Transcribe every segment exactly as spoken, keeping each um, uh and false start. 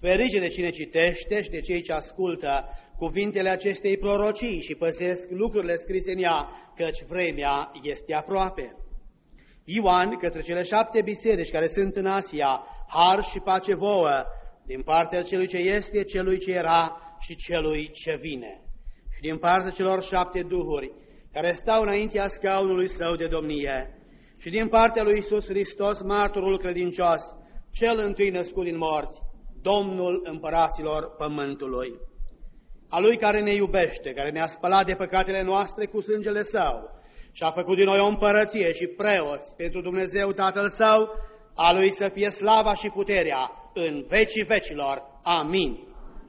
Ferice de cine citește și de cei ce ascultă cuvintele acestei prorocii și păzesc lucrurile scrise în ea, căci vremea este aproape. Ioan, către cele șapte biserici care sunt în Asia, har și pace vouă, din partea celui ce este, celui ce era și celui ce vine. Și din partea celor șapte duhuri care stau înaintea scaunului său de domnie, și din partea lui Iisus Hristos, martorul credincios, cel întâi născut din morți, Domnul împăraților pământului. A Lui care ne iubește, care ne-a spălat de păcatele noastre cu sângele Său și a făcut din noi o împărăție și preoți pentru Dumnezeu Tatăl Său, a Lui să fie slava și puterea în vecii vecilor. Amin.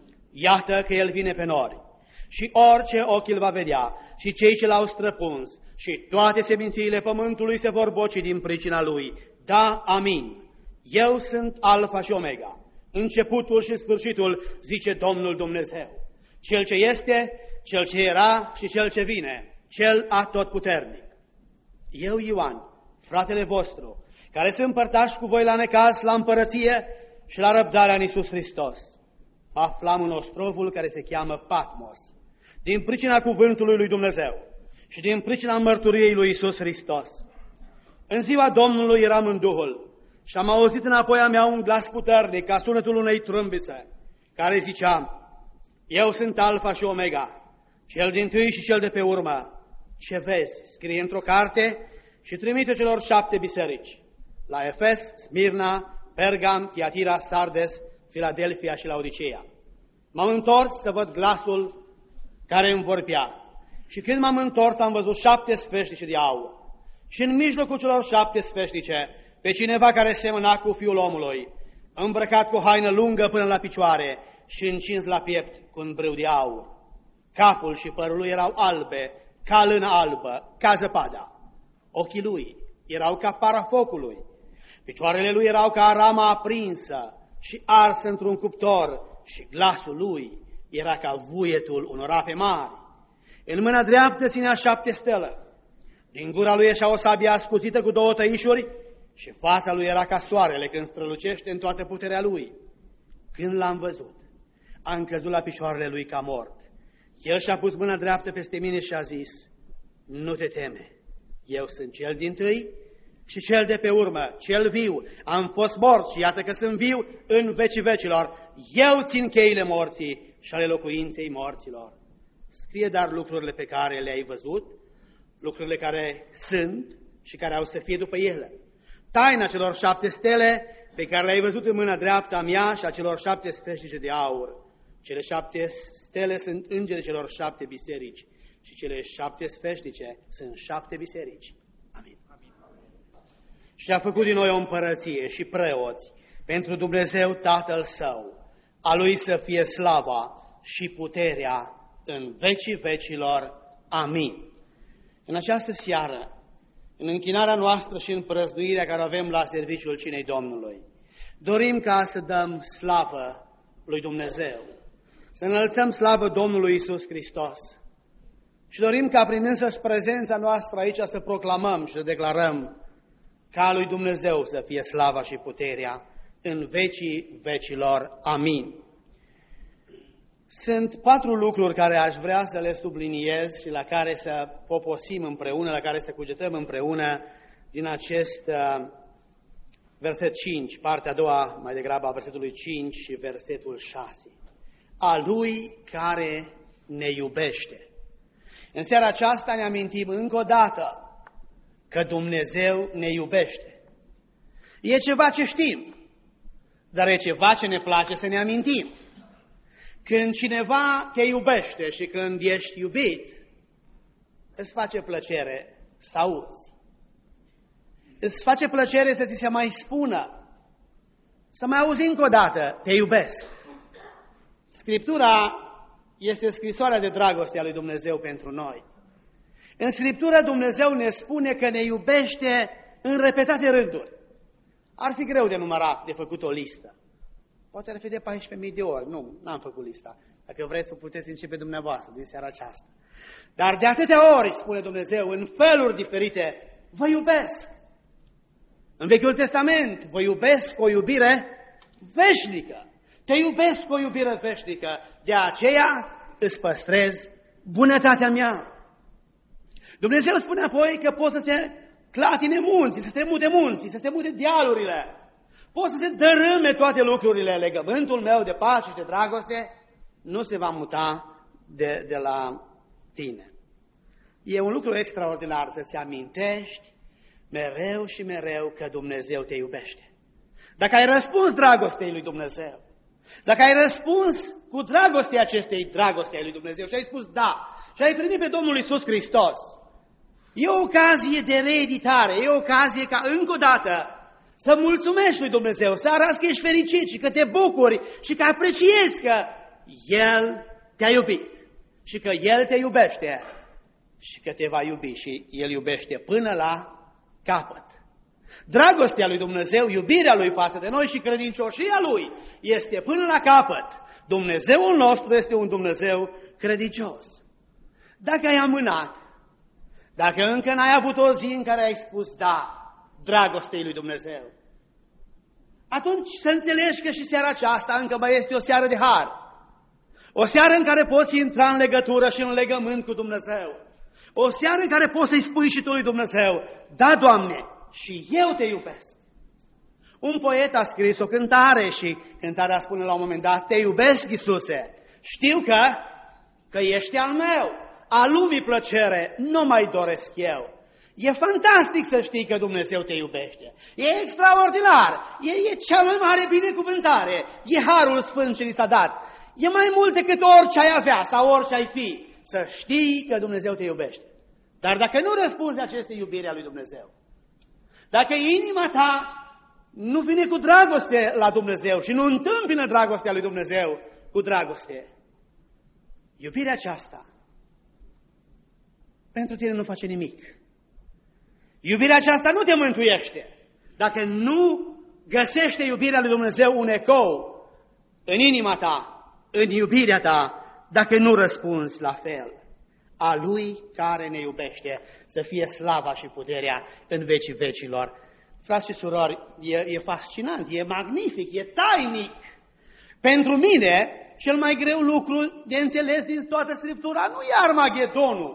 Iată că El vine pe nori și orice ochi îl va vedea și cei ce l-au străpuns și toate semințiile pământului se vor boci din pricina Lui. Da, amin. Eu sunt Alfa și Omega, începutul și sfârșitul, zice Domnul Dumnezeu, Cel ce este, Cel ce era și Cel ce vine, Cel atotputernic. Eu, Ioan, fratele vostru, care sunt părtași cu voi la necaz, la împărăție și la răbdarea în Iisus Hristos, aflam în ostrovul care se cheamă Patmos, din pricina cuvântului lui Dumnezeu și din pricina mărturiei lui Iisus Hristos. În ziua Domnului eram în Duhul și am auzit înapoi a mea un glas puternic ca sunetul unei trâmbițe, care zicea: Eu sunt Alfa și Omega, cel dintâi și cel de pe urmă. Ce vezi, scrie într-o carte și trimite celor șapte biserici: la Efes, Smirna, Pergam, Tiatira, Sardes, Filadelfia și Laodicea. M-am întors să văd glasul care îmi vorbea. Și când m-am întors, am văzut șapte sfeșnice de aur. Și în mijlocul celor șapte sfeșnice, pe cineva care semăna cu Fiul omului, îmbrăcat cu haină lungă până la picioare și încins la piept cu un brâu de aur. Capul și părul lui erau albe, ca lână albă, ca zăpada. Ochii lui erau ca para focului. Picioarele lui erau ca arama aprinsă și arsă într-un cuptor și glasul lui era ca vuietul unor ape mari. În mâna dreaptă ținea șapte stele. Din gura lui ieșea o sabie ascuțită cu două tăișuri și fața lui era ca soarele când strălucește în toată puterea lui. Când l-am văzut, am căzut la picioarele lui ca mort. El și-a pus mâna dreaptă peste mine și a zis: Nu te teme, eu sunt cel dintâi și cel de pe urmă, cel viu. Am fost mort și iată că sunt viu în vecii vecilor. Eu țin cheile morții și ale locuinței morților. Scrie dar lucrurile pe care le-ai văzut, lucrurile care sunt și care au să fie după ele. Taina celor șapte stele pe care le-ai văzut în mâna dreaptă a mea și a celor șapte sfeșnice de aur. Cele șapte stele sunt îngerii celor șapte biserici și cele șapte sfeșnice sunt șapte biserici. Amin. Amin. Și a făcut din noi o împărăție și preoți pentru Dumnezeu Tatăl Său. A Lui să fie slava și puterea în vecii vecilor. Amin. În această seară, în închinarea noastră și în prăznuirea care avem la serviciul cinei Domnului, dorim ca să dăm slavă lui Dumnezeu, să înălțăm slavă Domnului Iisus Hristos și dorim ca prin însăși prezența noastră aici să proclamăm și să declarăm ca lui Dumnezeu să fie slava și puterea în vecii vecilor. Amin. Sunt patru lucruri care aș vrea să le subliniez și la care să poposim împreună, la care să cugetăm împreună din acest uh, verset cinci, partea a doua mai degrabă a versetului cinci și versetul șase. A Lui care ne iubește. În seara aceasta ne amintim încă o dată că Dumnezeu ne iubește. E ceva ce știm, dar e ceva ce ne place să ne amintim. Când cineva te iubește și când ești iubit, îți face plăcere să auzi. Îți face plăcere să ți se mai spună, să mai auzi încă o dată, te iubesc. Scriptura este scrisoarea de dragoste a lui Dumnezeu pentru noi. În Scriptură Dumnezeu ne spune că ne iubește în repetate rânduri. Ar fi greu de numărat, de făcut o listă. Poate ar fi de paisprezece mii de ori. Nu, n-am făcut lista. Dacă vreți să puteți începe dumneavoastră din seara aceasta. Dar de atâtea ori, spune Dumnezeu, în feluri diferite, vă iubesc. În Vechiul Testament, vă iubesc cu o iubire veșnică. Te iubesc cu o iubire veșnică, de aceea îți păstrez bunătatea mea. Dumnezeu spune apoi că pot să se clatine munții, să se mute munții, să se mute dealurile. Pot să se dărâme toate lucrurile. Legământul meu de pace și de dragoste nu se va muta de, de la tine. E un lucru extraordinar să-ți amintești mereu și mereu că Dumnezeu te iubește. Dacă ai răspuns dragostei lui Dumnezeu, dacă ai răspuns cu dragostea acestei dragoste a lui Dumnezeu și ai spus da, și ai primit pe Domnul Iisus Hristos, e o ocazie de reeditare, e o ocazie ca încă o dată să mulțumești lui Dumnezeu, să arăți că ești fericit și că te bucuri și că apreciezi că El te-a iubit și că El te iubește și că te va iubi și El iubește până la capăt. Dragostea lui Dumnezeu, iubirea Lui față de noi și credincioșia Lui este până la capăt. Dumnezeul nostru este un Dumnezeu credincios. Dacă ai amânat, dacă încă n-ai avut o zi în care ai spus da dragostei lui Dumnezeu, atunci să înțelegi că și seara aceasta încă mai este o seară de har. O seară în care poți intra în legătură și în legământ cu Dumnezeu. O seară în care poți să-i spui și tu lui Dumnezeu, da, Doamne, și eu te iubesc. Un poet a scris o cântare și cântarea spune la un moment dat, te iubesc, Iisuse, știu că, că ești al meu, a lumii plăcere nu mai doresc eu. E fantastic să știi că Dumnezeu te iubește. E extraordinar, e, e cea mai mare binecuvântare, e harul sfânt ce ni s-a dat. E mai mult decât orice ai avea sau orice ai fi, să știi că Dumnezeu te iubește. Dar dacă nu răspunzi acestei iubiri a lui Dumnezeu, dacă inima ta nu vine cu dragoste la Dumnezeu și nu întâmpină dragostea lui Dumnezeu cu dragoste, iubirea aceasta pentru tine nu face nimic. Iubirea aceasta nu te mântuiește. Dacă nu găsește iubirea lui Dumnezeu un ecou în inima ta, în iubirea ta, dacă nu răspunzi la fel, a Lui care ne iubește, să fie slava și puterea în vecii vecilor. Frați și surori, e, e fascinant, e magnific, e tainic. Pentru mine, cel mai greu lucru de înțeles din toată Scriptura nu e Armagedonul.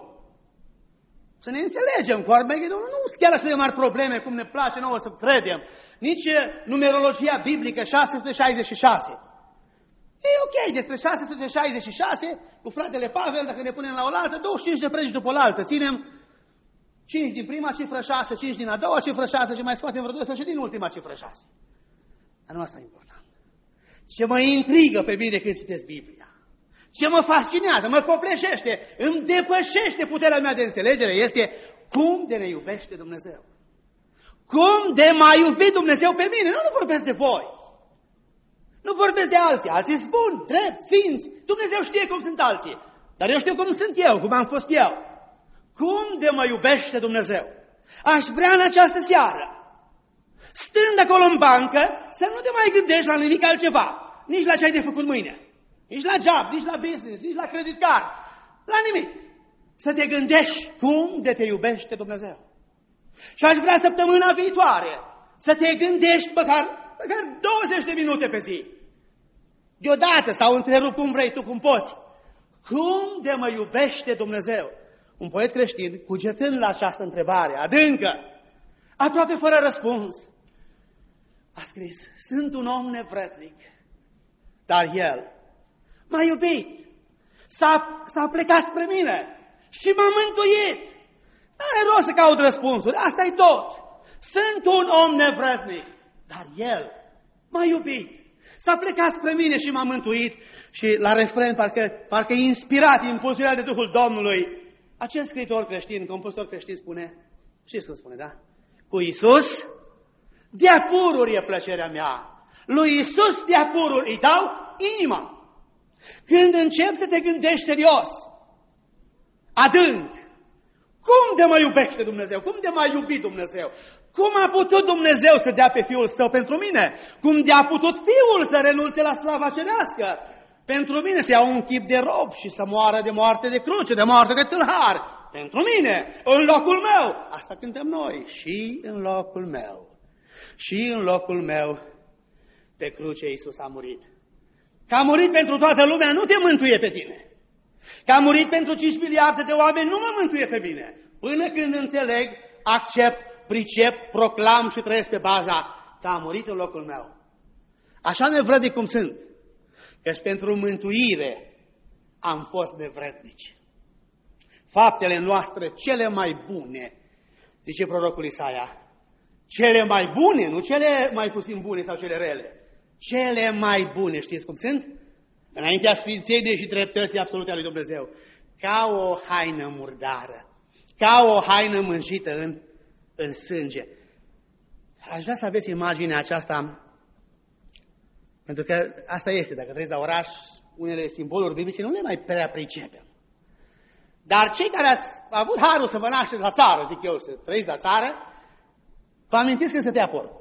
Să ne înțelegem, cu Armagedonul nu sunt chiar așa de mari probleme cum ne place nouă să credem. Nici numerologia biblică șase sute șaizeci și șase. E ok, despre șase sute șaizeci și șase, cu fratele Pavel, dacă ne punem la oaltă, douăzeci și cinci de predici după oaltă. Ținem cinci din prima cifră șase, cinci din a doua cifră șase și mai scoatem vreo doisprezece din ultima cifră șase. Dar nu asta e important. Ce mă intrigă pe mine când citesc Biblia, ce mă fascinează, mă copleșește, îmi depășește puterea mea de înțelegere, este cum de ne iubește Dumnezeu. Cum de m-a iubit Dumnezeu pe mine. Nu, nu vorbesc de voi. Nu vorbesc de alții. Alții sunt buni, drept, sfinți. Dumnezeu știe cum sunt alții. Dar eu știu cum sunt eu, cum am fost eu. Cum de mă iubește Dumnezeu. Aș vrea în această seară, stând acolo în bancă, să nu te mai gândești la nimic altceva. Nici la ce ai de făcut mâine. Nici la job, nici la business, nici la credit card. La nimic. Să te gândești cum de te iubește Dumnezeu. Și aș vrea săptămâna viitoare să te gândești măcar, măcar douăzeci de minute pe zi. Deodată sau întrerup cum vrei tu, cum poți. Cum de mă iubește Dumnezeu? Un poet creștin, cugetând la această întrebare adâncă, aproape fără răspuns, a scris, sunt un om nevrednic, dar El m-a iubit, s-a, s-a plecat spre mine și m-a mântuit. N-are rost să caut răspunsuri, asta e tot. Sunt un om nevrednic, dar El m-a iubit. S-a plecat spre mine și m-a mântuit. Și la refren, parcă, parcă inspirat, impulsionat de Duhul Domnului, acel scriitor creștin, compozitor creștin spune, știți cum spune, da? Cu Iisus, de-a pururi e plăcerea mea. Lui Iisus de-a pururi îi dau inima. Când începi să te gândești serios, adânc, cum de mă iubește Dumnezeu? Cum de m-a iubit Dumnezeu? Cum a putut Dumnezeu să dea pe Fiul Său pentru mine? Cum de a putut Fiul să renunțe la slava cerească? Pentru mine să iau un chip de rob și să moară de moarte de cruce, de moarte de tâlhar. Pentru mine, în locul meu. Asta cântăm noi. Și în locul meu. Și în locul meu pe cruce Iisus a murit. Că a murit pentru toată lumea nu te mântuie pe tine. Că a murit pentru cinci miliarde de oameni nu mă mântuie pe mine. Până când înțeleg, accept, pricep, proclam și trăiesc pe baza că a murit în locul meu. Așa nevrednic cum sunt. Căci pentru mântuire am fost nevrednici. Faptele noastre cele mai bune, zice prorocul Isaia, cele mai bune, nu cele mai puțin bune sau cele rele, cele mai bune, știți cum sunt? Înaintea sfințeniei și dreptății absolute a lui Dumnezeu, ca o haină murdară, ca o haină mânjită în, în sânge. Aș vrea să aveți imaginea aceasta, pentru că asta este, dacă trăiți la oraș, unele simboluri biblice nu le mai prea pricepem. Dar cei care ați avut harul să vă nașteți la țară, zic eu, să trăiți la țară, vă amintiți când stătea porcul.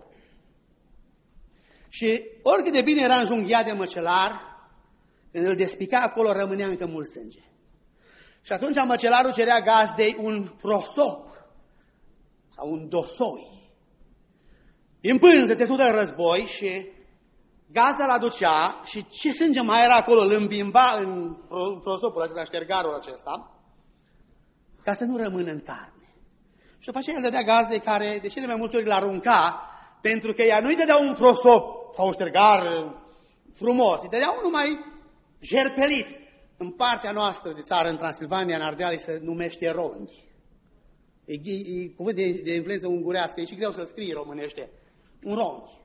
Și oricât de bine era înjunghiat de măcelar, când îl despica acolo rămânea încă mult sânge. Și atunci măcelarul cerea gazdei un prosop sau un dosoi. Din pânză țesută în război și gazda l-aducea și ce sânge mai era acolo îl îmbimba în prosopul acesta, ștergarul acesta, ca să nu rămână în carne. Și după aceea îl dădea gazdei care de cele mai multe ori l-arunca, pentru că ea nu-i dădea un prosop sau un ștergar frumos, îi dădea unul mai jerpelit. În partea noastră de țară, în Transilvania, în Ardeal, se numește ronchi. E, e, e cuvânt de, de influență ungurească, e și greu să scrii românește. Un ronchi.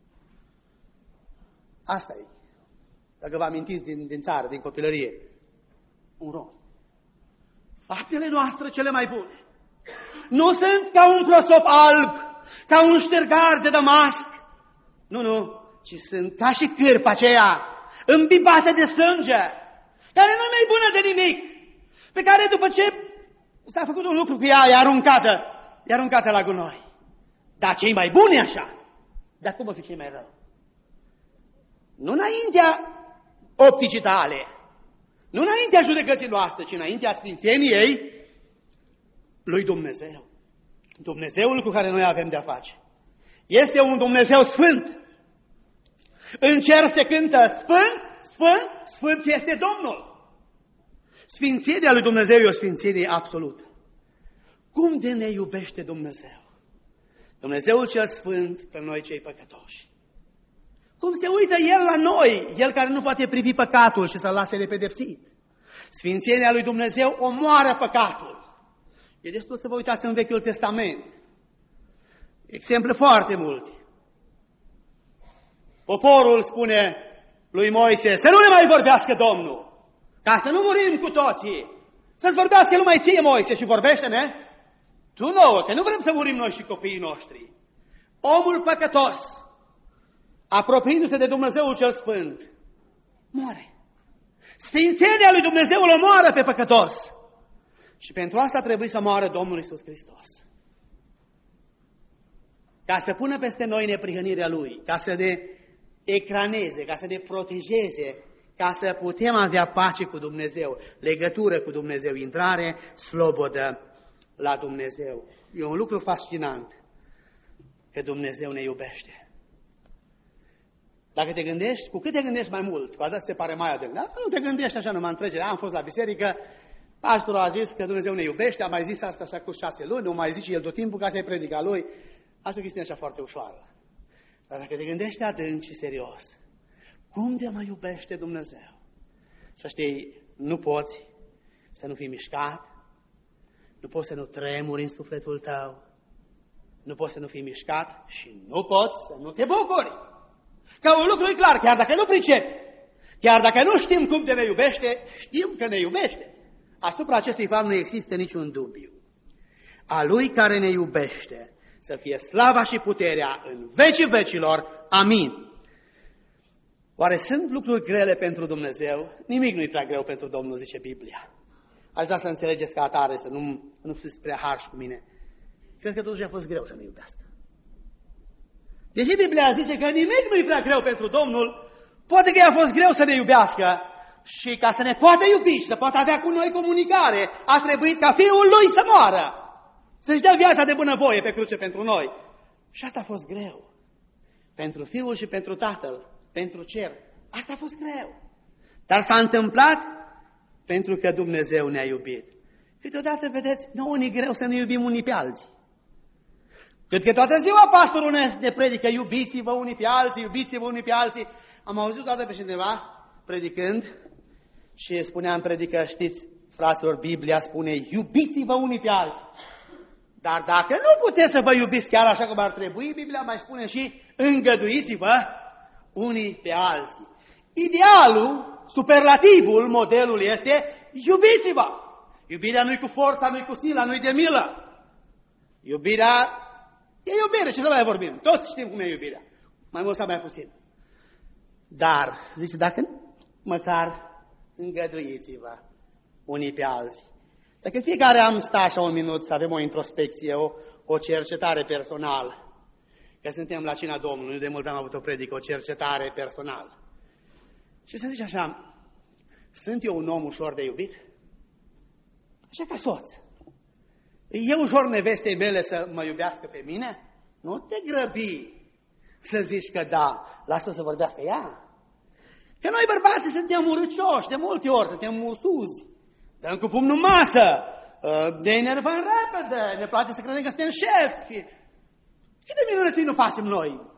Asta e. Dacă vă amintiți din, din țară, din copilărie. Un ronchi. Faptele noastre cele mai bune nu sunt ca un prosop alb, ca un ștergar de damasc. Nu, nu, ci sunt ca și cârpa aceea îmbibată de sânge, care nu e mai bună de nimic, pe care după ce s-a făcut un lucru cu ea, e aruncată, e aruncată la gunoi. Dar cei mai buni așa, dar cum o fi cei mai rău? Nu înaintea opticii tale, nu înaintea judecății noastre, ci înaintea sfințeniei lui Dumnezeu. Dumnezeul cu care noi avem de-a face. Este un Dumnezeu sfânt. În cer se cântă sfânt, sfânt, sfânt este Domnul. Sfințenia lui Dumnezeu e o sfințenie absolută. Cum de ne iubește Dumnezeu? Dumnezeul cel sfânt pe noi cei păcătoși. Cum se uită El la noi, El care nu poate privi păcatul și să-l lase nepedepsit. Sfințenia lui Dumnezeu omoară păcatul. E destul să vă uitați în Vechiul Testament. Exemple foarte multe. Poporul spune lui Moise să nu ne mai vorbească Domnul, ca să nu murim cu toții. Să-ți vorbească numai ție, Moise, și vorbește-ne tu nouă, că nu vrem să murim noi și copiii noștri. Omul păcătos, apropiindu-se de Dumnezeul cel Sfânt, moare. Sfințenia lui Dumnezeu îl omoară pe păcătos. Și pentru asta trebuie să moară Domnul Iisus Hristos. Ca să pună peste noi neprihănirea Lui, ca să ne ecraneze, ca să ne protejeze, ca să putem avea pace cu Dumnezeu, legătură cu Dumnezeu, intrare slobodă la Dumnezeu. E un lucru fascinant că Dumnezeu ne iubește. Dacă te gândești, cu cât te gândești mai mult, cu atât se pare mai adânc. Da? Nu te gândești așa numai în trecere. Am fost la biserică, pastorul a zis că Dumnezeu ne iubește, a mai zis asta așa cu șase luni, nu mai zice el tot timpul ca să-i predica lui. Asta e o chestiune așa foarte ușoară. Dar dacă te gândești adânc și serios, cum de mă iubește Dumnezeu? Să știi, nu poți să nu fii mișcat, nu poți să nu tremuri în sufletul tău, nu poți să nu fii mișcat și nu poți să nu te bucuri. Că un lucru e clar, chiar dacă nu pricepi, chiar dacă nu știm cum de ne iubește, știm că ne iubește. Asupra acestui fapt nu există niciun dubiu. A Lui care ne iubește să fie slava și puterea în vecii vecilor. Amin. Oare sunt lucruri grele pentru Dumnezeu? Nimic nu-i prea greu pentru Domnul, zice Biblia. Aș vrea să înțelegeți ca atare, să nu, nu fiți prea harși cu mine. Cred că totuși a fost greu să ne iubească. Deși Biblia zice că nimic nu-i prea greu pentru Domnul, poate că i-a fost greu să ne iubească și ca să ne poată iubi și să poată avea cu noi comunicare, a trebuit ca Fiul Lui să moară, să-și dea viața de bunăvoie pe cruce pentru noi. Și asta a fost greu. Pentru Fiul și pentru Tatăl, pentru cer, Asta a fost greu. Dar s-a întâmplat pentru că Dumnezeu ne-a iubit. Câteodată, vedeți, nouă ne greu să ne iubim unii pe alții. Cred că toată ziua pastorul ne predică, iubiți-vă unii pe alții, iubiți-vă unii pe alții. Am auzit toată pe cineva predicând și spunea în predică, știți, fraților, Biblia spune, iubiți-vă unii pe alții. Dar dacă nu puteți să vă iubiți chiar așa cum ar trebui, Biblia mai spune și îngăduiți-vă unii pe alții. Idealul, superlativul, modelul este iubiți-vă. Iubirea nu-i cu forța, nu-i cu sila, nu-i de milă. Iubirea e iubire, ce să mai vorbim? Toți știm cum e iubirea, mai mult sau mai puțin. Dar, zice, dacă măcar îngăduiți-vă unii pe alții. Dacă fiecare am stat așa un minut să avem o introspecție, o, o cercetare personală, că suntem la cina Domnului, de mult am avut o predică, o cercetare personală. Și să zici așa, sunt eu un om ușor de iubit? Așa ca soț. E ușor nevestei mele să mă iubească pe mine? Nu te grăbi să zici că da, lasă să vorbească ea. Că noi bărbații suntem urâcioși, de multe ori suntem ursuzi, dăm cu pumnul în masă, ne enervăm repede, ne place să credem că suntem șefi. Câte minunății nu facem noi?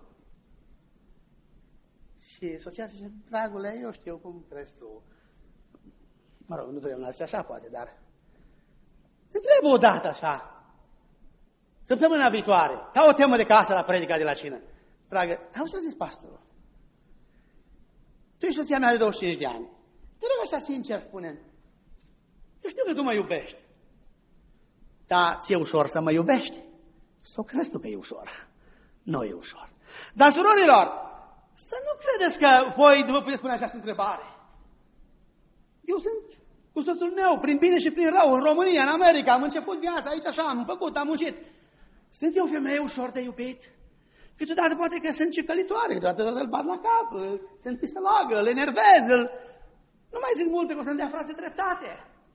Și soția zice, dragule, eu știu cum crezi tu. Mă rog, nu trebuie să așa poate, dar întreb o dată așa, săptămâna viitoare, ca o temă de casă la predica de la cină. Dragă, auzi ce a zis pastorul? Tu ești soția mea de douăzeci și cinci de ani. Te rog așa sincer, spune, eu știu că tu mă iubești, dar ți-e ușor să mă iubești? Sau crezi tu că e ușor? Nu e ușor. Dar, surorilor, să nu credeți că voi nu vă puteți spune această întrebare. Eu sunt cu soțul meu, prin bine și prin rău, în România, în America, am început viața aici așa, am făcut, am muncit. Sunt eu o femeie ușor de iubit? Câteodată poate că sunt cicălitoare, câteodată îl bat la cap, sunt pisălagă, îl enervez, îl... nu mai zic multe, că o să-mi dea frate dreptate.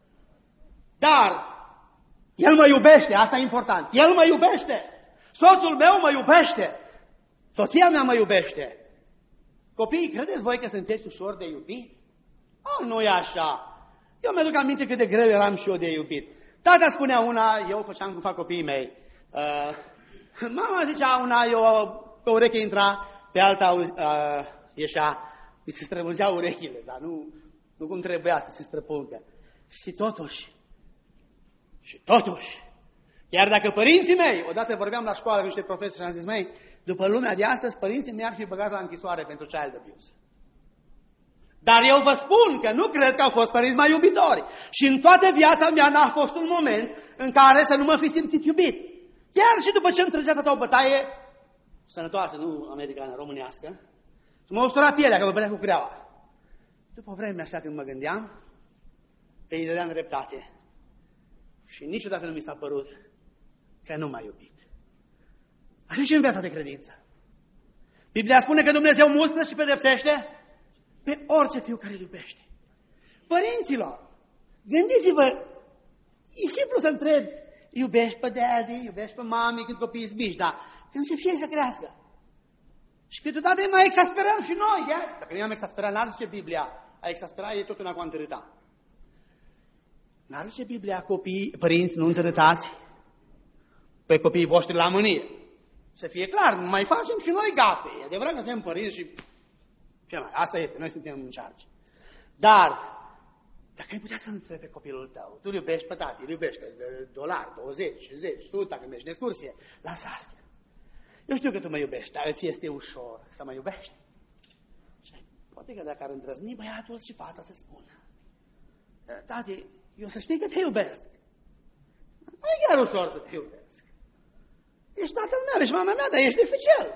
Dar el mă iubește, asta e important. El mă iubește. Soțul meu mă iubește. Soția mea mă iubește. Copiii, credeți voi că sunteți ușor de iubit? Oh, nu e așa. Eu mi-aduc aminte cât de greu eram și eu de iubit. Tata spunea una, eu făceam cum fac copiii mei. Uh, mama zicea una, eu pe ureche intra, pe alta uh, ieșea, mi se străbungeau urechile, dar nu, nu cum trebuia să se străpungă. Și totuși, și totuși, chiar dacă părinții mei, odată vorbeam la școală cu niște profesori și am zis, măi, după lumea de astăzi, părinții mei ar fi băgați la închisoare pentru child abuse. Dar eu vă spun că nu cred că au fost părinți mai iubitori. Și în toată viața mea n-a fost un moment în care să nu mă fi simțit iubit. Chiar și după ce îmi trăgea toată o bătaie, sănătoasă, nu americană, românească, și m-a usturat pielea, că mă bătea cu creaua. După o vreme așa când mă gândeam, că îi dădeam dreptate. Și niciodată nu mi s-a părut că nu m-a iubit. Așa și în viața de credință. Biblia spune că Dumnezeu mustră și pedepsește pe orice fiu care îl iubește. Părinților, gândiți-vă, e simplu să întrebi, iubești pe daddy, iubești pe mami când copiii sunt mici, dar când încep și ei să crească. Și câteodată îi mai exasperăm și noi, ia? Dacă nu i-am exasperat, n-ar zice Biblia, a exaspera e tot una cu a întărâta. N-ar zice Biblia copiii, părinți, nu întărâtați pe copiii voștri la mânie. Să fie clar, mai facem și noi gafe. E adevărat că suntem părinți și... Asta este, noi suntem în charge. Dar, dacă ai putea să întrebi pe copilul tău, tu îl iubești pe tati, îl iubești că de dolari, douăzeci, zece, o sută, dacă mergi de excursie, lasă asta. Eu știu că tu mă iubești, dar ți este ușor să mă iubești. Și poate că dacă ar îndrăzni băiatul și fata să spună, tati, eu să știi că te iubesc. Nu e chiar ușor să te iubesc. Ești tatăl meu, ești mama mea, dar ești dificil.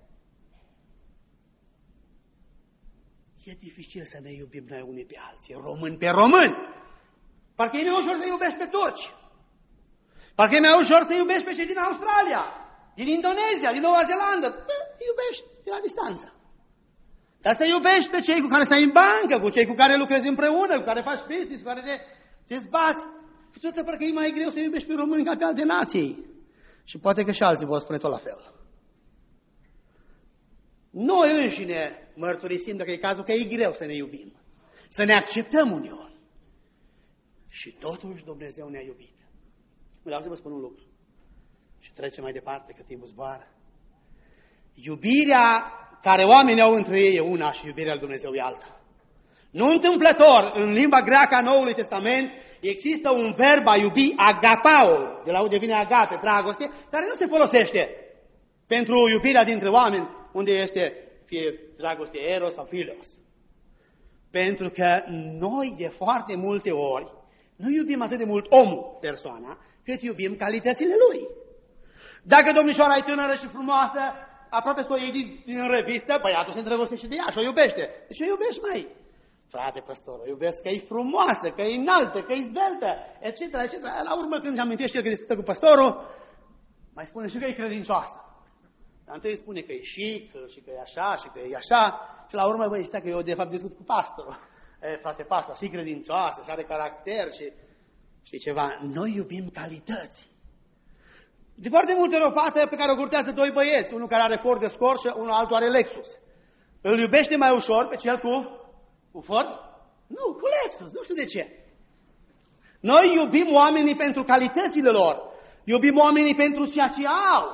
E dificil să ne iubim noi unii pe alții, români pe români. Parcă e mai ușor să iubești pe turci. Parcă e mai ușor să iubești pe cei din Australia, din Indonezia, din Noua Zeelandă. Bă, iubești de la distanță. Dar să iubești pe cei cu care stai în bancă, cu cei cu care lucrezi împreună, cu care faci business, cu care te, te zbați. Câteodată parcă e mai greu să iubești pe români ca pe alte nații. Și poate că și alții vor spune tot la fel. Noi înșine mărturisim, dacă e cazul, că e greu să ne iubim, să ne acceptăm uneori. Și totuși Dumnezeu ne-a iubit. Vreau să vă spun un lucru. Și trecem mai departe, că timpul zboară. Iubirea care oamenii au între ei e una și iubirea lui Dumnezeu e alta. Nu întâmplător, în limba greacă a Noului Testament, există un verb a iubi, agapao, de la unde vine agape, dragoste, care nu se folosește pentru iubirea dintre oameni, unde este fie dragoste eros sau filos. Pentru că noi de foarte multe ori nu iubim atât de mult omul, persoana, cât iubim calitățile lui. Dacă domnișoara e tânără și frumoasă, aproape să o iei din, din revistă, băiatul se îndrăgostește de ea și o iubește. Deci o iubești, mai. Frate păstor, o iubesc că e frumoasă, că e înaltă, că e zveltă, et cetera, et cetera. La urmă, când își amintește el că se stă cu păstorul, mai spune și că e credincioasă. Dar întâi spune că e chic, și că e așa, și că e așa, și la urmă, băi, stai că eu de fapt discut cu pastorul. E, frate pastor, și credincioasă, și are caracter, și știi ceva, noi iubim calități. De foarte multe ori o fată pe care o curtează doi băieți, unul care are Ford Escort și unul altul are Lexus. Îl iubește mai ușor pe cel cu, cu Ford? Nu, cu Lexus, nu știu de ce. Noi iubim oamenii pentru calitățile lor, iubim oamenii pentru ceea ce au.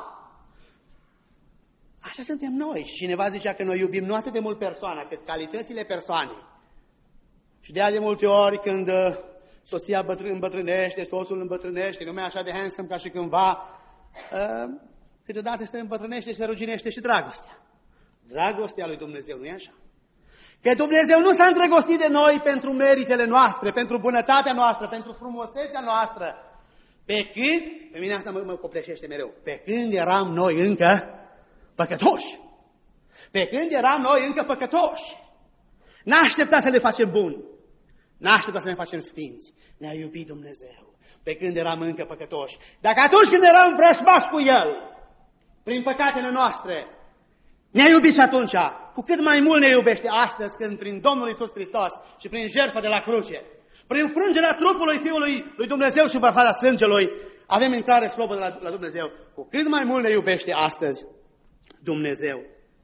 Așa suntem noi. Și cineva zicea că noi iubim nu atât de mult persoana, cât calitățile persoanei. Și de aia de multe ori când soția îmbătrânește, soțul îmbătrânește, nu mai așa de handsome ca și cândva, uh, câteodată se îmbătrânește și se ruginește și dragostea. Dragostea lui Dumnezeu, nu e așa? Că Dumnezeu nu s-a îndrăgostit de noi pentru meritele noastre, pentru bunătatea noastră, pentru frumusețea noastră. Pe când, pe mine asta mă, mă copleșește mereu, pe când eram noi încă păcătoși. Pe când eram noi încă păcătoși. N-a așteptat să le facem buni. N-a așteptat să ne facem sfinți. Ne-a iubit Dumnezeu pe când eram încă păcătoși. Dacă atunci când eram vrăjmași cu El, prin păcatele noastre, ne-a iubit și atunci, cu cât mai mult ne iubește astăzi când prin Domnul Iisus Hristos și prin jertfa de la cruce, prin frângerea trupului Fiului lui Dumnezeu și vărsarea sângelui, avem intrare slobă de la, la Dumnezeu. Cu cât mai mult ne iubește astăzi Dumnezeu.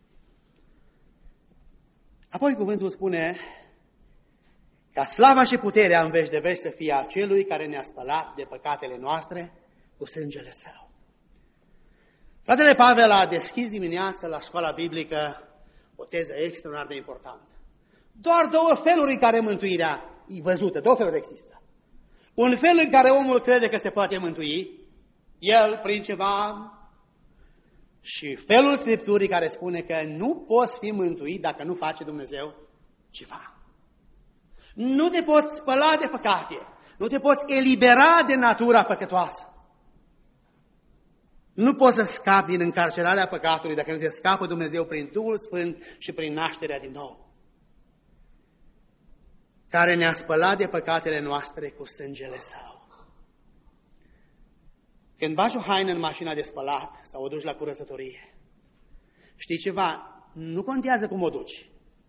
Apoi cuvântul spune: ca slava și puterea în veci de veci să fie a celui care ne-a spălat de păcatele noastre cu sângele Său. Fratele Pavel a deschis dimineața la școala biblică o teză extraordinar de importantă. Doar două feluri în care mântuirea e văzută, două feluri există. Un fel în care omul crede că se poate mântui, el prin ceva, și felul Scripturii care spune că nu poți fi mântuit dacă nu face Dumnezeu ceva. Nu te poți spăla de păcate, nu te poți elibera de natura păcătoasă. Nu poți să scapi din încarcerarea păcatului dacă nu te scapă Dumnezeu prin Duhul Sfânt și prin nașterea din nou, care ne-a spălat de păcatele noastre cu sângele Său. Când bagi o haină în mașina de spălat sau o duci la curățătorie, știi ceva? Nu contează cum o duci.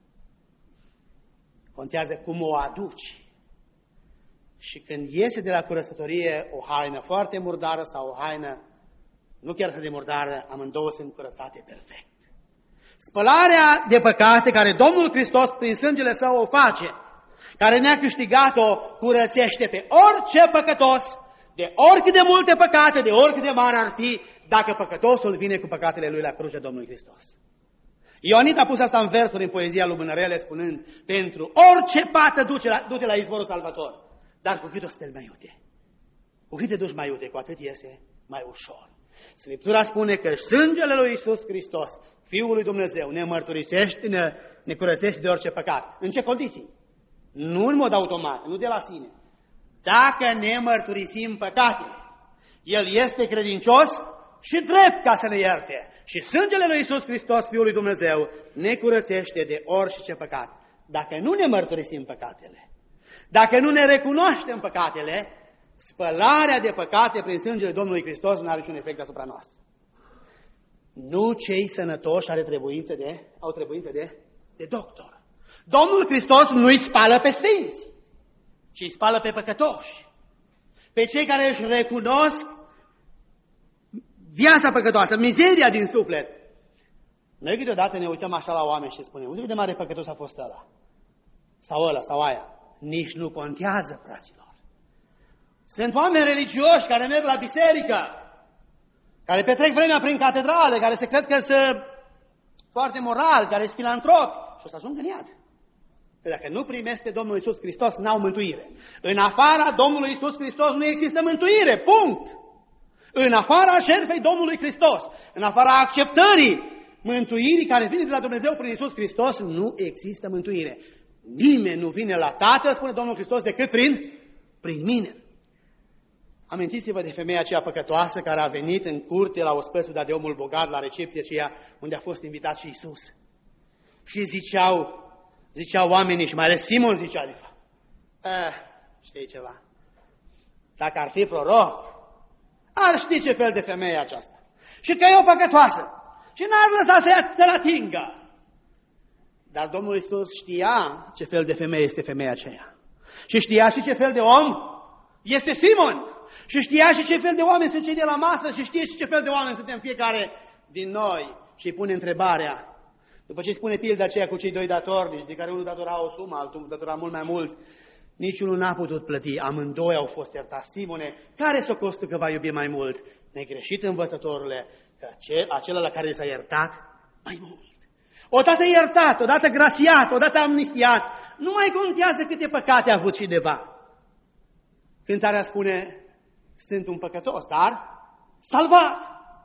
Contează cum o aduci. Și când iese de la curățătorie o haină foarte murdară sau o haină nu chiar atât de murdară, amândouă sunt curățate perfect. Spălarea de păcate care Domnul Hristos prin sângele Său o face, care ne-a câștigat-o, curățește pe orice păcătos, de oricât de multe păcate, de oricât de mare ar fi, dacă păcătosul vine cu păcatele lui la crucea Domnului Hristos. Ionit a pus asta în versuri în poezia lui Mânărele, spunând: pentru orice pată duce la, du-te la izvorul salvator, dar cu cât o speli mai iute, cu cât te duci mai iute, cu atât iese mai ușor. Scriptura spune că sângele lui Iisus Hristos, Fiul lui Dumnezeu, ne mărturisește, ne, ne curățește de orice păcat. În ce condiții? Nu în mod automat, nu de la sine. Dacă ne mărturisim păcatele, El este credincios și drept ca să ne ierte. Și sângele lui Iisus Hristos, Fiul lui Dumnezeu, ne curățește de orice păcat. Dacă nu ne mărturisim păcatele, dacă nu ne recunoaștem păcatele, spălarea de păcate prin sângele Domnului Hristos nu are niciun efect asupra noastră. Nu cei sănătoși are trebuință de, au trebuință de, de doctor. Domnul Hristos nu îi spală pe sfinți, ci îi spală pe păcătoși. Pe cei care își recunosc viața păcătoasă, mizeria din suflet. Noi câteodată ne uităm așa la oameni și spunem, uite cât de mare păcătos a fost ăla, sau ăla, sau aia. Nici nu contează, fraților. Sunt oameni religioși care merg la biserică, care petrec vremea prin catedrale, care se cred că sunt foarte morali, care sunt filantropi și o să ajungă în iad. Dacă nu primesc pe Domnul Iisus Hristos, n-au mântuire. În afara Domnului Iisus Hristos nu există mântuire, punct! În afara jertfei Domnului Hristos, în afara acceptării mântuirii care vine de la Dumnezeu prin Iisus Hristos, nu există mântuire. Nimeni nu vine la Tatăl, spune Domnul Hristos, decât prin, prin mine. Amintiți-vă de femeia aceea păcătoasă care a venit în curte la ospățul de omul bogat, la recepție aceea unde a fost invitat și Iisus. Și ziceau, ziceau oamenii, și mai ales Simon zicea de fapt, eh, știi ceva, dacă ar fi proroc, ar ști ce fel de femeie aceasta. Și că e o păcătoasă. Și n-ar lăsa să se atingă. Dar Domnul Iisus știa ce fel de femeie este femeia aceea. Și știa și ce fel de om este Simon. Și știa și ce fel de oameni sunt cei de la masă și știe și ce fel de oameni suntem fiecare din noi. Și îi pune întrebarea. După ce spune pilda aceea cu cei doi datornici, de care unul datora o sumă, altul datora mult mai mult, niciunul n-a putut plăti, amândoi au fost iertați. Simone, care s-o costă că va iubi mai mult? Negreșit, învățătorule, că acela la care s-a iertat mai mult. Odată iertat, odată grațiat, odată amnistiat, nu mai contează câte păcate a avut cineva. Cântarea spune, sunt un păcătos, dar salvat.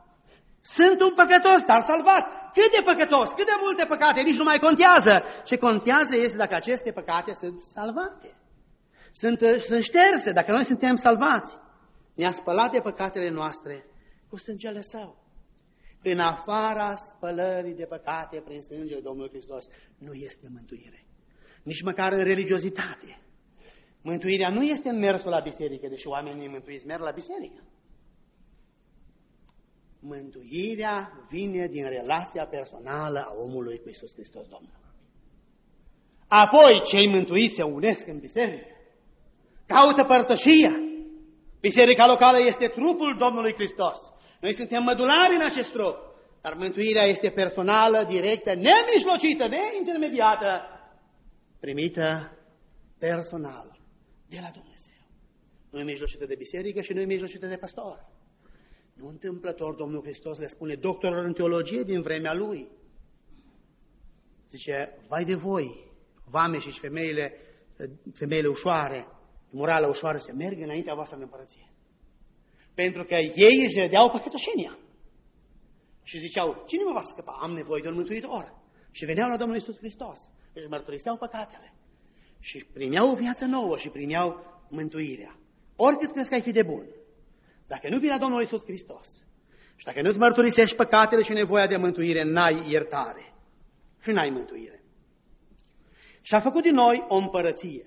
Sunt un păcătos, dar salvat. Cât de păcătos, cât de multe păcate, nici nu mai contează. Ce contează este dacă aceste păcate sunt salvate. Sunt, sunt șterse, dacă noi suntem salvați. Ne-a spălat de păcatele noastre cu sângele Său. În afara spălării de păcate prin sângele Domnului Hristos nu este mântuire. Nici măcar în religiozitate. Mântuirea nu este în mersul la biserică, deși oamenii mântuiți merg la biserică. Mântuirea vine din relația personală a omului cu Iisus Hristos Domnul. Apoi cei mântuiți se unesc în biserică. Caută părtășia. Biserica locală este trupul Domnului Hristos. Noi suntem mădulari în acest trup, dar mântuirea este personală, directă, nemijlocită, neintermediată, primită personal de la Dumnezeu. Nu e mijlocită de biserică și nu e mijlocită de păstor. Nu întâmplător Domnul Hristos le spune doctorilor în teologie din vremea Lui. Zice, vai de voi, vame și femeile, femeile ușoare, morală ușoară, să merg înaintea voastră în împărăție. Pentru că ei își redeau păcătoșenia. Și ziceau, cine mă va scăpa? Am nevoie de un mântuitor. Și veneau la Domnul Iisus Hristos. Își mărturiseau păcatele. Și primeau o viață nouă și primeau mântuirea. Oricât crezi că ai fi de bun. Dacă nu vii la Domnul Iisus Hristos și dacă nu-ți mărturisești păcatele și nevoia de mântuire, n-ai iertare. Și n-ai mântuire. Și a făcut din noi o împărăție.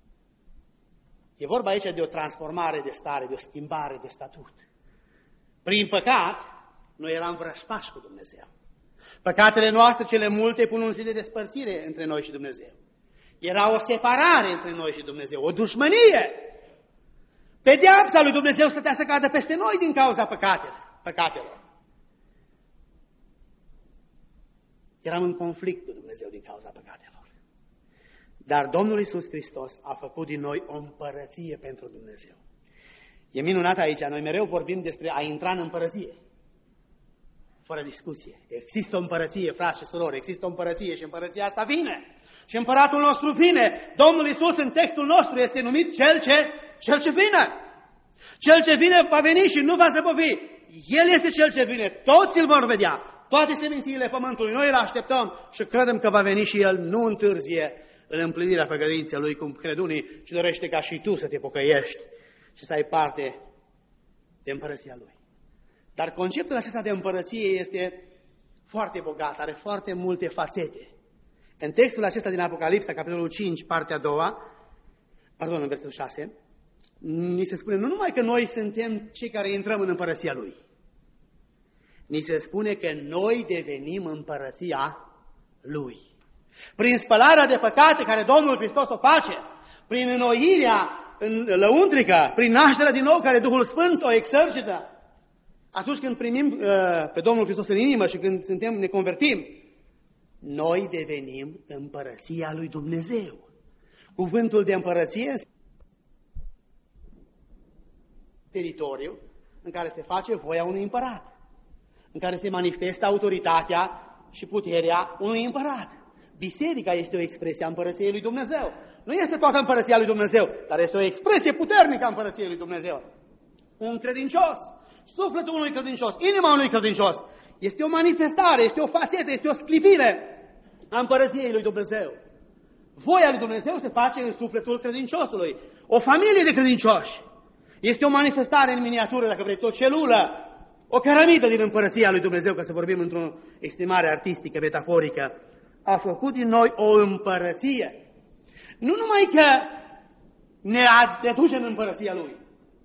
E vorba aici de o transformare de stare, de o schimbare de statut. Prin păcat, noi eram vrășmași cu Dumnezeu. Păcatele noastre cele multe pun un zid de despărțire între noi și Dumnezeu. Era o separare între noi și Dumnezeu, o dușmănie. Pedeapsa lui Dumnezeu stătea să cadă peste noi din cauza păcatelor. păcatelor. Eram în conflict cu Dumnezeu din cauza păcatelor. Dar Domnul Iisus Hristos a făcut din noi o împărăție pentru Dumnezeu. E minunat aici, noi mereu vorbim despre a intra în împărăție. Fără discuție. Există o împărăție, frați și surori, există o împărăție și împărăția asta vine. Și împăratul nostru vine. Domnul Iisus în textul nostru este numit cel ce, cel ce vine. Cel ce vine va veni și nu va zăbovi. El este cel ce vine. Toți îl vor vedea. Toate semințiile pământului. Noi îl așteptăm și credem că va veni și el nu întârzie în împlinirea făgăduinței lui, cum cred unii, și dorește ca și tu să te pocăiești și să ai parte de împărăția lui. Dar conceptul acesta de împărăție este foarte bogat, are foarte multe fațete. În textul acesta din Apocalipsa, capitolul cinci, partea a doua, pardon, în versetul șase, ni se spune nu numai că noi suntem cei care intrăm în împărăția lui, ni se spune că noi devenim împărăția lui. Prin spălarea de păcate care Domnul Hristos o face, prin înnoirea în lăuntrică, prin nașterea din nou care Duhul Sfânt o exercită, atunci când primim uh, pe Domnul Hristos în inimă și când suntem, ne convertim, noi devenim împărăția lui Dumnezeu. Cuvântul de împărăție teritoriu în care se face voia unui împărat, în care se manifestă autoritatea și puterea unui împărat. Biserica este o expresie a împărăției lui Dumnezeu. Nu este toată împărăția lui Dumnezeu, dar este o expresie puternică a împărăției lui Dumnezeu. Un credincios, sufletul unui credincios, inima unui credincios, este o manifestare, este o fațetă, este o sclipire a împărăției lui Dumnezeu. Voia lui Dumnezeu se face în sufletul credinciosului. O familie de credincioși este o manifestare în miniatură, dacă vreți, o celulă, o cărămidă din împărăția lui Dumnezeu, ca să vorbim într-o exprimare artistică, metaforică. A făcut din noi o împărăție. Nu numai că ne aduce în împărăția Lui,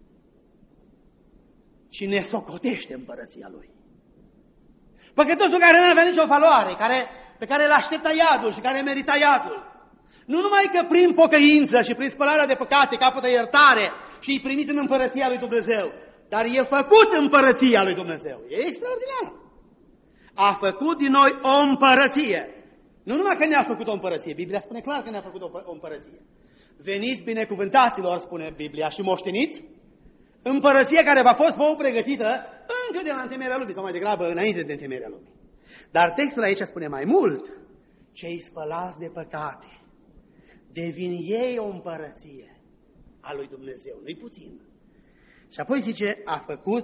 ci ne socotește împărăția Lui. Păcătosul care nu avea nicio valoare, care, pe care îl aștepta iadul și care merita iadul, nu numai că prin pocăință și prin spălarea de păcate capătă iertare și e primit în împărăția lui Dumnezeu, dar e făcut împărăția lui Dumnezeu. E extraordinar. A făcut din noi o împărăție. Nu numai că ne-a făcut o împărăție, Biblia spune clar că ne-a făcut o împărăție. Veniți binecuvântaților, spune Biblia, și moșteniți împărăție care v-a fost vouă pregătită încă de la întemeierea lumii, sau mai degrabă înainte de întemeierea lumii. Dar textul aici spune mai mult: cei spălați de păcate, devin ei o împărăție a lui Dumnezeu, nu-i puțin. Și apoi zice, a făcut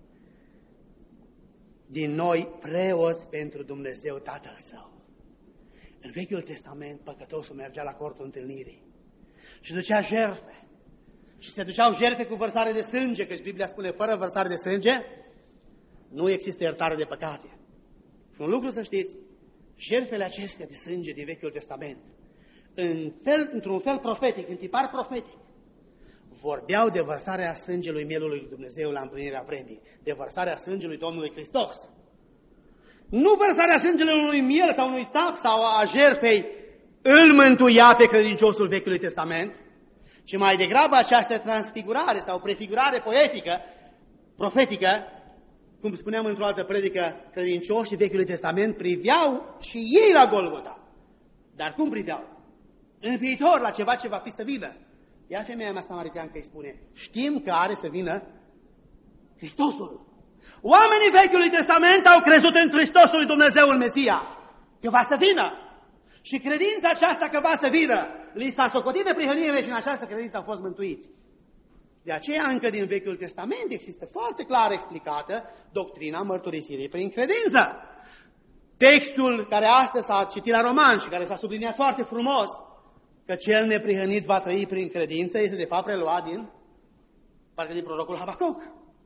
din noi preoți pentru Dumnezeu Tatăl Său. În Vechiul Testament, păcătosul mergea la cortul întâlnirii și ducea jertfe. Și se duceau jertfe cu vărsare de sânge, căci Biblia spune, fără vărsare de sânge, nu există iertare de păcate. Și un lucru să știți, jertfele acestea de sânge din Vechiul Testament, în fel, într-un fel profetic, în tipar profetic, vorbeau de vărsarea sângelui mielului lui Dumnezeu la împlinirea vremii, de vărsarea sângelui Domnului Hristos. Nu vărsarea sângelui unui miel sau unui țap sau a jertfei îl mântuia pe credinciosul Vechiului Testament, ci mai degrabă această transfigurare sau prefigurare poetică, profetică, cum spuneam într-o altă predică, credincioșii Vechiului Testament priveau și ei la Golgota. Dar cum priveau? În viitor, la ceva ce va fi să vină. Ia femeia mea samariteancă îi spune, știm că are să vină Hristosul. Oamenii Vechiului Testament au crezut în Hristosul lui Dumnezeu, în Mesia, că va să vină. Și credința aceasta că va să vină, li s-a socotit de prihănire și în această credință au fost mântuiți. De aceea, încă din Vechiul Testament există foarte clar explicată doctrina mărturisirii prin credință. Textul care astăzi s-a citit la roman și care s-a subliniat foarte frumos, că cel neprihănit va trăi prin credință, este de fapt preluat din, parcă din prorocul Habacuc,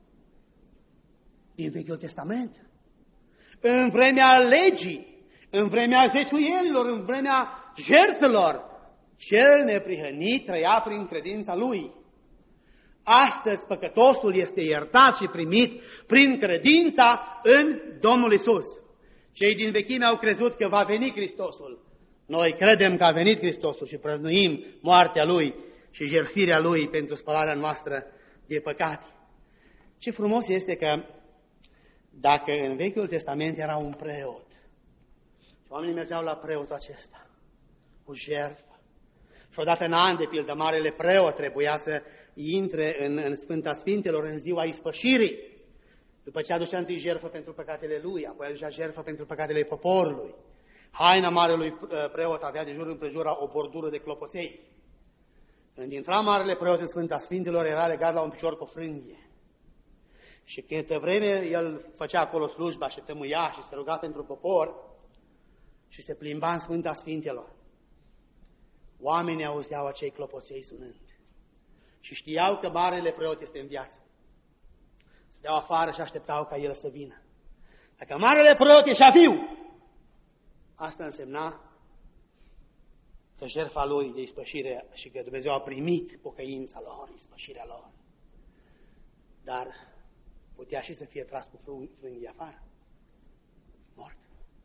din Vechiul Testament. În vremea legii, în vremea zeciuielilor, în vremea jertfelor, cel neprihănit trăia prin credința lui. Astăzi păcătosul este iertat și primit prin credința în Domnul Isus. Cei din vechime au crezut că va veni Hristosul. Noi credem că a venit Hristosul și prăznuim moartea Lui și jertfirea Lui pentru spălarea noastră de păcate. Ce frumos este că dacă în Vechiul Testament era un preot, oamenii mergeau la preotul acesta cu jertfă. Și odată în an, de pildă, marele preot trebuia să intre în, în Sfânta Sfintelor în ziua ispășirii. După ce aducea întâi jertfă pentru păcatele lui, apoi aducea jertfă pentru păcatele poporului. Haina marelui preot avea de jur împrejur o bordură de clopoței. Când intra marele preot în Sfânta Sfintelor, era legat la un picior cu o frânghie. Și câtă vreme el făcea acolo slujba și tămâia și se ruga pentru popor și se plimba în Sfânta Sfintelor, oamenii auzeau acei clopoței sunând și știau că marele preot este în viață. Se deau afară și așteptau ca el să vină. Dacă marele preot ieșea viu, asta însemna că jertfa lui de ispășire și că Dumnezeu a primit pocăința lor, ispășirea lor. Dar putea și să fie tras cu frânghii afară. Mort.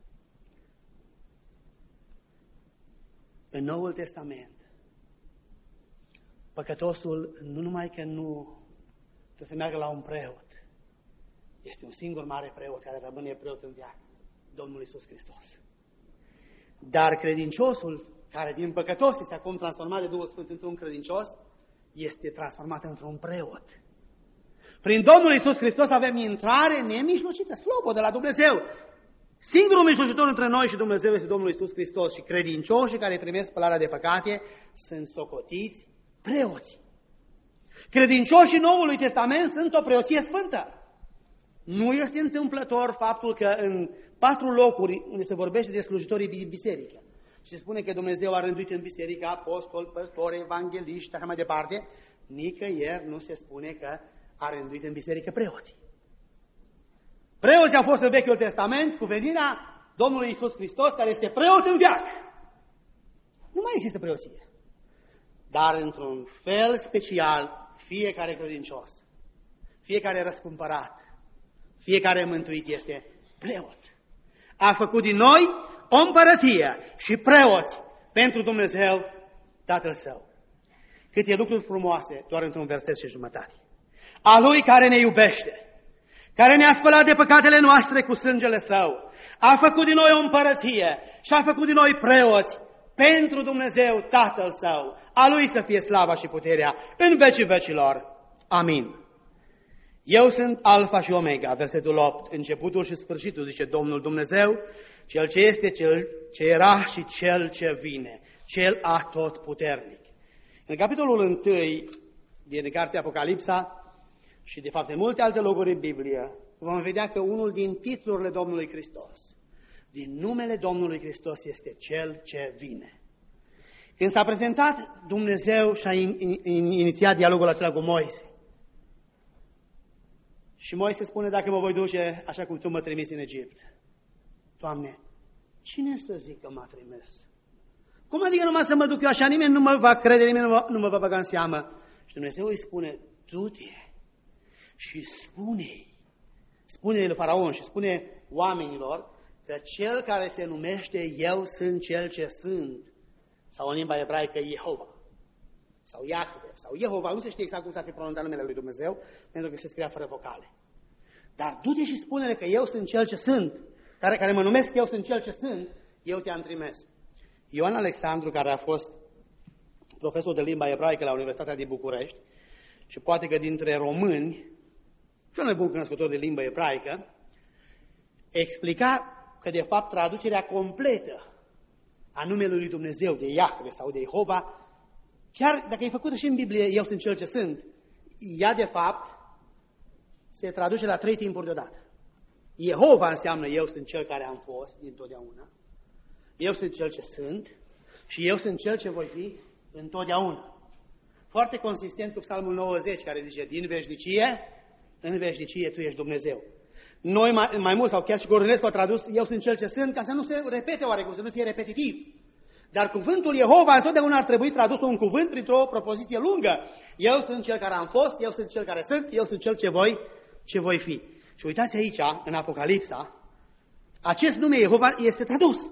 În Noul Testament, păcătosul nu numai că nu trebuie să meargă la un preot, Este un singur mare preot care rămâne preot în veac, Domnul Iisus Hristos. Dar credinciosul, care din păcătos este acum transformat de Duhul Sfânt într-un credincios, este transformat într-un preot. Prin Domnul Iisus Hristos avem intrare nemijlocită, slobodă de la Dumnezeu. Singurul mijlocitor între noi și Dumnezeu este Domnul Iisus Hristos și credincioșii care primesc spălarea de păcate sunt socotiți preoți. Credincioșii Noului Testament sunt o preoție sfântă. Nu este întâmplător faptul că în patru locuri unde se vorbește de slujitorii din biserică și se spune că Dumnezeu a rânduit în biserică apostoli, păstori, evangeliști și așa mai departe, nicăieri nu se spune că a rânduit în biserică preoții. Preoții au fost în Vechiul Testament cu venirea Domnului Iisus Hristos, care este preot în veac. Nu mai există preoție. Dar într-un fel special, fiecare credincios, fiecare răscumpărat, fiecare mântuit este preot. A făcut din noi o împărăție și preoți pentru Dumnezeu Tatăl Său. Câte lucruri frumoase, doar într-un verset și jumătate. A Lui care ne iubește, care ne-a spălat de păcatele noastre cu sângele Său, a făcut din noi o împărăție și a făcut din noi preoți pentru Dumnezeu Tatăl Său. A Lui să fie slava și puterea în vecii vecilor. Amin. Eu sunt Alfa și Omega, versetul opt, începutul și sfârșitul, zice Domnul Dumnezeu, Cel ce este, Cel ce era și Cel ce vine, Cel atotputernic. În capitolul unu din cartea Apocalipsa și de fapt în multe alte locuri în Biblie, vom vedea că unul din titlurile Domnului Hristos, din numele Domnului Hristos, este Cel ce vine. Când s-a prezentat, Dumnezeu și-a inițiat dialogul acela cu Moise. Și Moise spune, dacă mă voi duce așa cum Tu mă trimiți în Egipt, Doamne, cine să zic că m-a trimis? Cum adică numai să mă duc eu așa, nimeni nu mă va crede, nimeni nu, mă, nu mă va băga în seamă. Și Dumnezeu îi spune, du-te și spune-i, spune-i lui Faraon și spune oamenilor că Cel care se numește Eu sunt Cel ce sunt, sau în limba ebraică Jehova, sau Iahve, sau Jehova, nu se știe exact cum s-ar fi pronunțat numele lui Dumnezeu, pentru că se scria fără vocale. Dar du-te și spune-le că Eu sunt Cel ce sunt, care, care mă numesc Eu sunt Cel ce sunt, Eu te-am trimis. Ioan Alexandru, care a fost profesor de limba ebraică la Universitatea din București și poate că dintre români, cel mai bun cunoscător de limba ebraică, explica că de fapt traducerea completă a numelui lui Dumnezeu, de Iahve sau de Jehova, chiar dacă e făcută și în Biblie, Eu sunt Cel ce sunt, ea de fapt se traduce la trei timpuri deodată. Jehova înseamnă Eu sunt Cel care am fost dintotdeauna, Eu sunt Cel ce sunt și Eu sunt Cel ce voi fi întotdeauna. Foarte consistent cu Psalmul nouăzeci, care zice, din veșnicie, în veșnicie Tu ești Dumnezeu. Noi mai, mai mult, sau chiar și Gorănescu a tradus, Eu sunt Cel ce sunt, ca să nu se repete oarecum, să nu fie repetitiv. Dar cuvântul Jehova întotdeauna ar trebui tradus un cuvânt printr-o propoziție lungă. Eu sunt Cel care am fost, Eu sunt Cel care sunt, Eu sunt Cel ce voi, ce voi fi. Și uitați aici, în Apocalipsa, acest nume Jehova este tradus.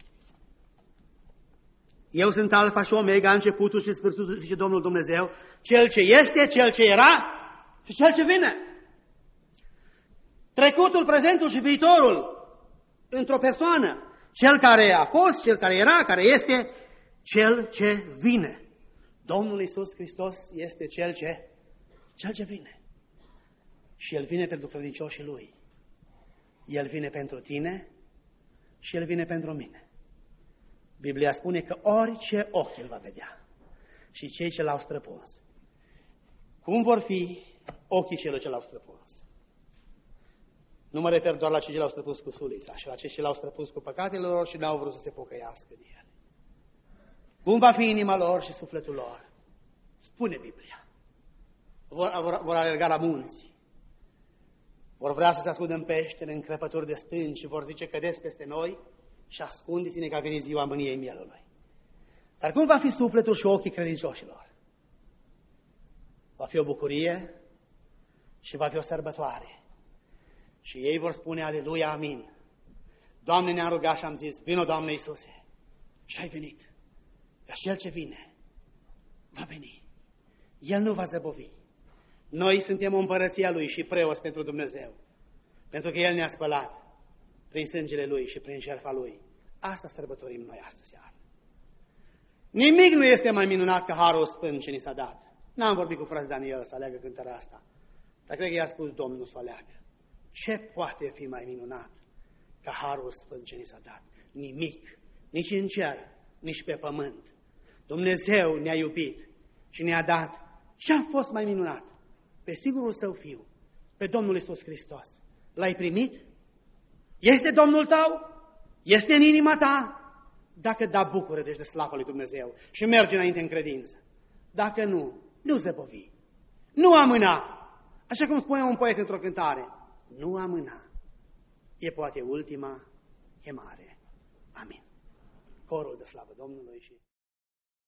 Eu sunt Alfa și Omega, începutul și sfârșitul, zice Domnul Dumnezeu, Cel ce este, Cel ce era și Cel ce vine. Trecutul, prezentul și viitorul într-o persoană. Cel care a fost, Cel care era, care este, Cel ce vine. Domnul Iisus Hristos este Cel ce, Cel ce vine. Și El vine pentru credincioșii Lui. El vine pentru tine și El vine pentru mine. Biblia spune că orice ochi îl va vedea și cei ce l-au străpuns. Cum vor fi ochii celor ce l-au străpuns? Nu mă refer doar la cei ce l-au străpuns cu sulița, și la cei ce l-au străpuns cu păcatele lor și n-au vrut să se pocăiască de el. Cum va fi inima lor și sufletul lor? Spune Biblia. Vor, vor, vor alerga la munți. Vor vrea să se ascundă în peștere, în crăpături de stânci și vor zice, cădeți peste noi și ascundeți-ne că a venit ziua mâniei mielului. Dar cum va fi sufletul și ochii credincioșilor? Va fi o bucurie și va fi o sărbătoare. Și ei vor spune, aleluia, amin. Doamne, ne-am rugat și am zis, vino, Doamne Iisuse. Și ai venit. Că Cel ce vine, va veni. El nu va zăbovi. Noi suntem o împărăție a Lui și preoți pentru Dumnezeu. Pentru că El ne-a spălat prin sângele Lui și prin jertfa Lui. Asta sărbătorim noi astăzi seară. Nimic nu este mai minunat ca Harul Sfânt ce ni s-a dat. N-am vorbit cu frate Daniel să aleagă cântarea asta, dar cred că i-a spus Domnul să o aleagă. Ce poate fi mai minunat ca Harul Sfânt ce ni s-a dat? Nimic, nici în cer, nici pe pământ. Dumnezeu ne-a iubit și ne-a dat. Ce-a fost mai minunat? Pe singurul Său Fiu, pe Domnul Iisus Hristos. L-ai primit? Este Domnul tău? Este în inima ta? Dacă da, bucură-te de slavă lui Dumnezeu și merge înainte în credință. Dacă nu, nu zăbovi. Nu amâna. Așa cum spunea un poet într-o cântare. Nu amâna. E poate ultima chemare. Amin. Corul de slavă Domnului și...